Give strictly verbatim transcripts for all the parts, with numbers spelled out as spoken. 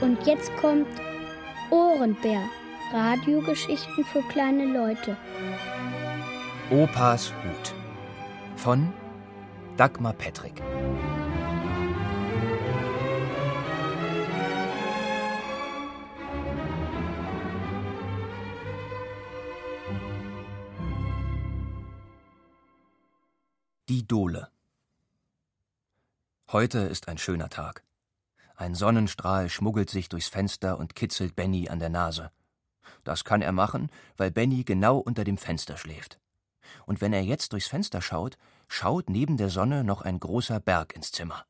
Und jetzt kommt Ohrenbär, Radiogeschichten für kleine Leute. Opas Hut von Dagmar Pettrick. Die Dohle. Heute ist ein schöner Tag. Ein Sonnenstrahl schmuggelt sich durchs Fenster und kitzelt Benny an der Nase. Das kann er machen, weil Benny genau unter dem Fenster schläft. Und wenn er jetzt durchs Fenster schaut, schaut neben der Sonne noch ein großer Berg ins Zimmer.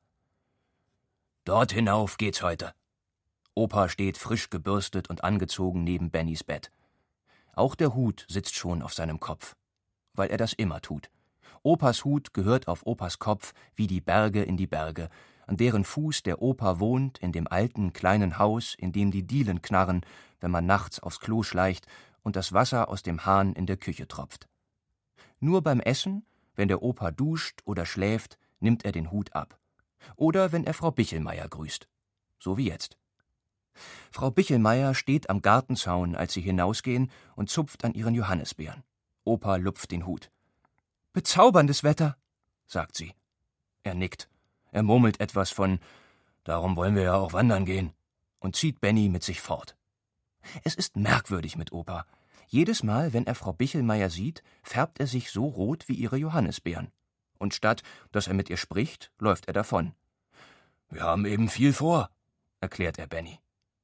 Dort hinauf geht's heute. Opa steht frisch gebürstet und angezogen neben Bennys Bett. Auch der Hut sitzt schon auf seinem Kopf, weil er das immer tut. Opas Hut gehört auf Opas Kopf wie die Berge in die Berge, an deren Fuß der Opa wohnt, in dem alten, kleinen Haus, in dem die Dielen knarren, wenn man nachts aufs Klo schleicht und das Wasser aus dem Hahn in der Küche tropft. Nur beim Essen, wenn der Opa duscht oder schläft, nimmt er den Hut ab. Oder wenn er Frau Bichelmeier grüßt. So wie jetzt. Frau Bichelmeier steht am Gartenzaun, als sie hinausgehen, und zupft an ihren Johannisbeeren. Opa lupft den Hut. »Bezauberndes Wetter«, sagt sie. Er nickt. Er murmelt etwas von »Darum wollen wir ja auch wandern gehen« und zieht Benny mit sich fort. Es ist merkwürdig mit Opa. Jedes Mal, wenn er Frau Bichelmeier sieht, färbt er sich so rot wie ihre Johannisbeeren. Und statt, dass er mit ihr spricht, läuft er davon. »Wir haben eben viel vor«, erklärt er Benny.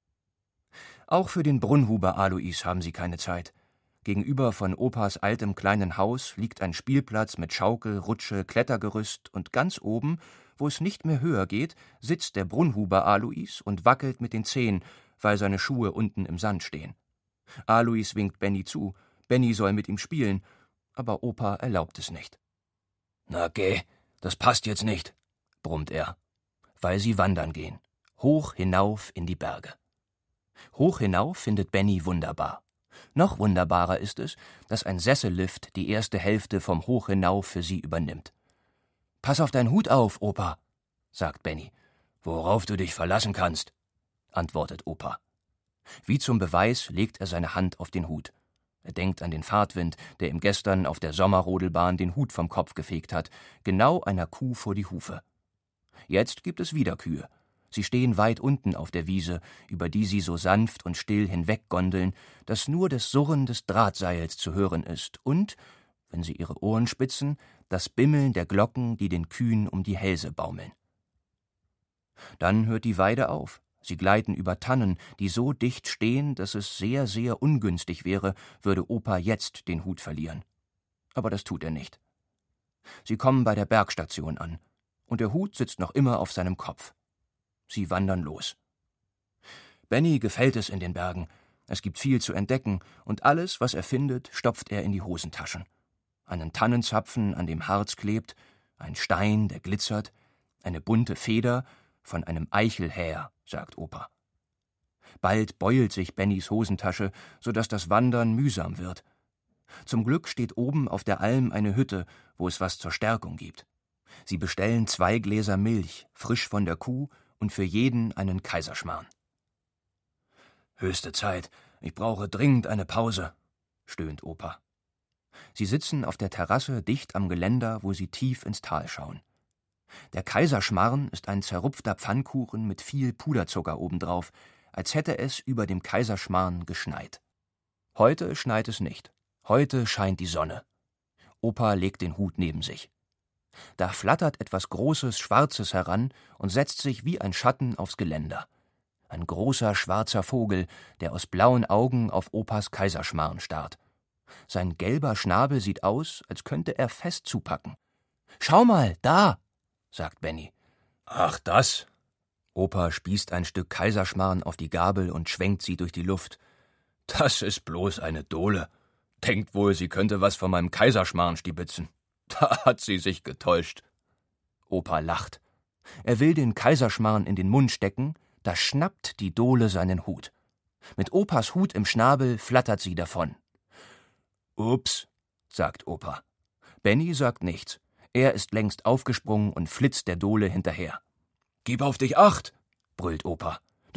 Auch für den Brunnhuber Alois haben sie keine Zeit. Gegenüber von Opas altem kleinen Haus liegt ein Spielplatz mit Schaukel, Rutsche, Klettergerüst und ganz oben, wo es nicht mehr höher geht, sitzt der Brunnhuber Alois und wackelt mit den Zehen, weil seine Schuhe unten im Sand stehen. Alois winkt Benny zu, Benny soll mit ihm spielen, aber Opa erlaubt es nicht. »Na geh, das passt jetzt nicht«, brummt er, weil sie wandern gehen, hoch hinauf in die Berge. Hoch hinauf findet Benny wunderbar. Noch wunderbarer ist es, dass ein Sessellift die erste Hälfte vom Hoch hinauf für sie übernimmt. »Pass auf deinen Hut auf, Opa«, sagt Benny. »Worauf du dich verlassen kannst«, antwortet Opa. Wie zum Beweis legt er seine Hand auf den Hut. Er denkt an den Fahrtwind, der ihm gestern auf der Sommerrodelbahn den Hut vom Kopf gefegt hat, genau einer Kuh vor die Hufe. Jetzt gibt es wieder Kühe. Sie stehen weit unten auf der Wiese, über die sie so sanft und still hinweggondeln, dass nur das Surren des Drahtseils zu hören ist und, wenn sie ihre Ohren spitzen, das Bimmeln der Glocken, die den Kühen um die Hälse baumeln. Dann hört die Weide auf. Sie gleiten über Tannen, die so dicht stehen, dass es sehr, sehr ungünstig wäre, würde Opa jetzt den Hut verlieren. Aber das tut er nicht. Sie kommen bei der Bergstation an, und der Hut sitzt noch immer auf seinem Kopf. Sie wandern los. Benny gefällt es in den Bergen. Es gibt viel zu entdecken, und alles, was er findet, stopft er in die Hosentaschen. Einen Tannenzapfen, an dem Harz klebt, ein Stein, der glitzert, eine bunte Feder von einem Eichelhäher, sagt Opa. Bald beult sich Bennys Hosentasche, so dass das Wandern mühsam wird. Zum Glück steht oben auf der Alm eine Hütte, wo es was zur Stärkung gibt. Sie bestellen zwei Gläser Milch, frisch von der Kuh, und für jeden einen Kaiserschmarrn. »Höchste Zeit, ich brauche dringend eine Pause«, stöhnt Opa. Sie sitzen auf der Terrasse dicht am Geländer, wo sie tief ins Tal schauen. Der Kaiserschmarrn ist ein zerrupfter Pfannkuchen mit viel Puderzucker obendrauf, als hätte es über dem Kaiserschmarrn geschneit. Heute schneit es nicht. Heute scheint die Sonne. Opa legt den Hut neben sich. Da flattert etwas Großes, Schwarzes heran und setzt sich wie ein Schatten aufs Geländer. Ein großer, schwarzer Vogel, der aus blauen Augen auf Opas Kaiserschmarrn starrt. Sein gelber Schnabel sieht aus, als könnte er fest zupacken. »Schau mal, da«, sagt Benny. »Ach, das?« Opa spießt ein Stück Kaiserschmarrn auf die Gabel und schwenkt sie durch die Luft. »Das ist bloß eine Dohle. Denkt wohl, sie könnte was von meinem Kaiserschmarrn stibitzen. Da hat sie sich getäuscht.« Opa lacht. Er will den Kaiserschmarrn in den Mund stecken, da schnappt die Dohle seinen Hut. Mit Opas Hut im Schnabel flattert sie davon. »Ups«, sagt Opa. Benny sagt nichts. Er ist längst aufgesprungen und flitzt der Dohle hinterher. »Gib auf dich acht«, brüllt Opa.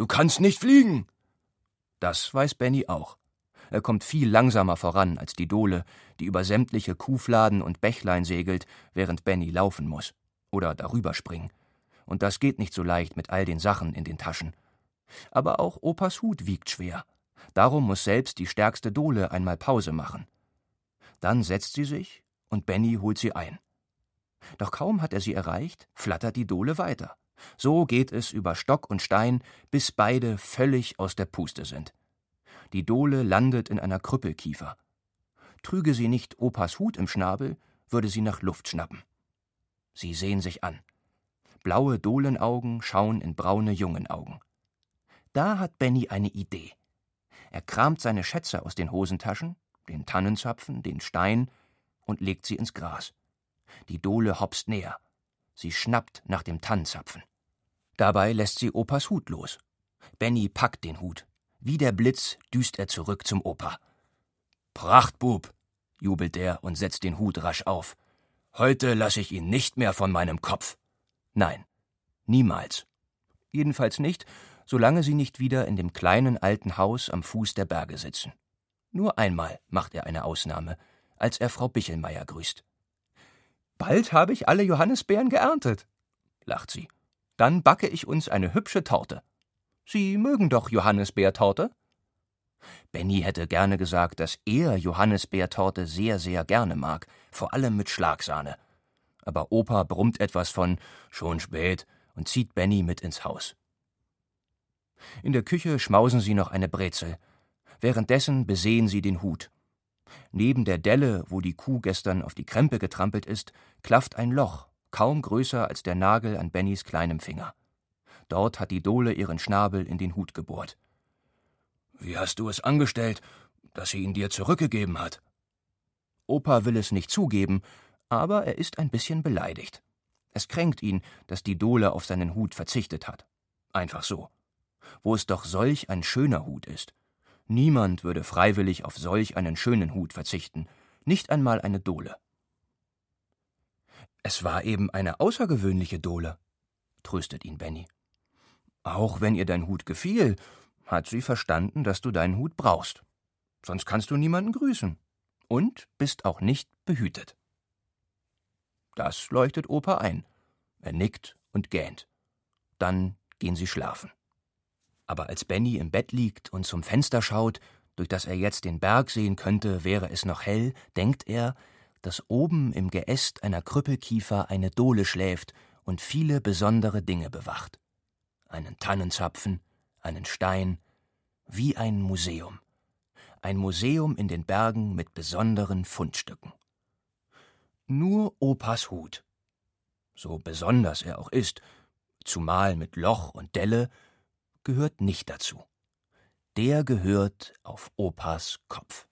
Du kannst nicht fliegen! Das weiß Benny auch. Er kommt viel langsamer voran als die Dole, die über sämtliche Kuhfladen und Bächlein segelt, während Benny laufen muss. Oder darüber springen. Und das geht nicht so leicht mit all den Sachen in den Taschen. Aber auch Opas Hut wiegt schwer. Darum muss selbst die stärkste Dole einmal Pause machen. Dann setzt sie sich und Benny holt sie ein. Doch kaum hat er sie erreicht, flattert die Dole weiter. So geht es über Stock und Stein, bis beide völlig aus der Puste sind. Die Dole landet in einer Krüppelkiefer. Trüge sie nicht Opas Hut im Schnabel, würde sie nach Luft schnappen. Sie sehen sich an. Blaue Dolenaugen schauen in braune Jungenaugen. Da hat Benny eine Idee. Er kramt seine Schätze aus den Hosentaschen, den Tannenzapfen, den Stein und legt sie ins Gras. Die Dole hopst näher. Sie schnappt nach dem Tannenzapfen. Dabei lässt sie Opas Hut los. Benny packt den Hut. Wie der Blitz düst er zurück zum Opa. »Prachtbub«, jubelt er und setzt den Hut rasch auf. »Heute lasse ich ihn nicht mehr von meinem Kopf.« Nein, niemals. Jedenfalls nicht, solange sie nicht wieder in dem kleinen alten Haus am Fuß der Berge sitzen. Nur einmal macht er eine Ausnahme, als er Frau Bichelmeier grüßt. »Bald habe ich alle Johannisbeeren geerntet«, lacht sie. »Dann backe ich uns eine hübsche Torte. Sie mögen doch Johannisbeertorte?« Benny hätte gerne gesagt, dass er Johannisbeertorte sehr, sehr gerne mag, vor allem mit Schlagsahne. Aber Opa brummt etwas von »schon spät« und zieht Benny mit ins Haus. In der Küche schmausen sie noch eine Brezel. Währenddessen besehen sie den Hut. Neben der Delle, wo die Kuh gestern auf die Krempe getrampelt ist, klafft ein Loch, kaum größer als der Nagel an Bennys kleinem Finger. Dort hat die Dole ihren Schnabel in den Hut gebohrt. »Wie hast du es angestellt, dass sie ihn dir zurückgegeben hat?« Opa will es nicht zugeben, aber er ist ein bisschen beleidigt. Es kränkt ihn, dass die Dole auf seinen Hut verzichtet hat. Einfach so. Wo es doch solch ein schöner Hut ist. Niemand würde freiwillig auf solch einen schönen Hut verzichten, nicht einmal eine Dole. »Es war eben eine außergewöhnliche Dole«, tröstet ihn Benny. »Auch wenn ihr dein Hut gefiel, hat sie verstanden, dass du deinen Hut brauchst. Sonst kannst du niemanden grüßen. Und bist auch nicht behütet.« Das leuchtet Opa ein. Er nickt und gähnt. Dann gehen sie schlafen. Aber als Benny im Bett liegt und zum Fenster schaut, durch das er jetzt den Berg sehen könnte, wäre es noch hell, denkt er, dass oben im Geäst einer Krüppelkiefer eine Dole schläft und viele besondere Dinge bewacht. Einen Tannenzapfen, einen Stein, wie ein Museum. Ein Museum in den Bergen mit besonderen Fundstücken. Nur Opas Hut, so besonders er auch ist, zumal mit Loch und Delle, gehört nicht dazu. Der gehört auf Opas Kopf.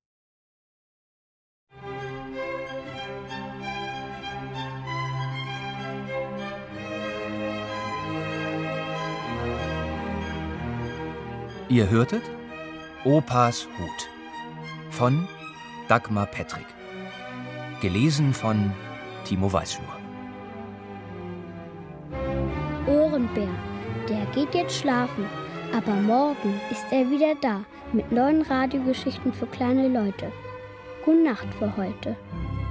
Ihr hörtet Opas Hut von Dagmar Pettrick. Gelesen von Timo Weißflur. Ohrenbär, der geht jetzt schlafen, aber morgen ist er wieder da mit neuen Radiogeschichten für kleine Leute. Gute Nacht für heute.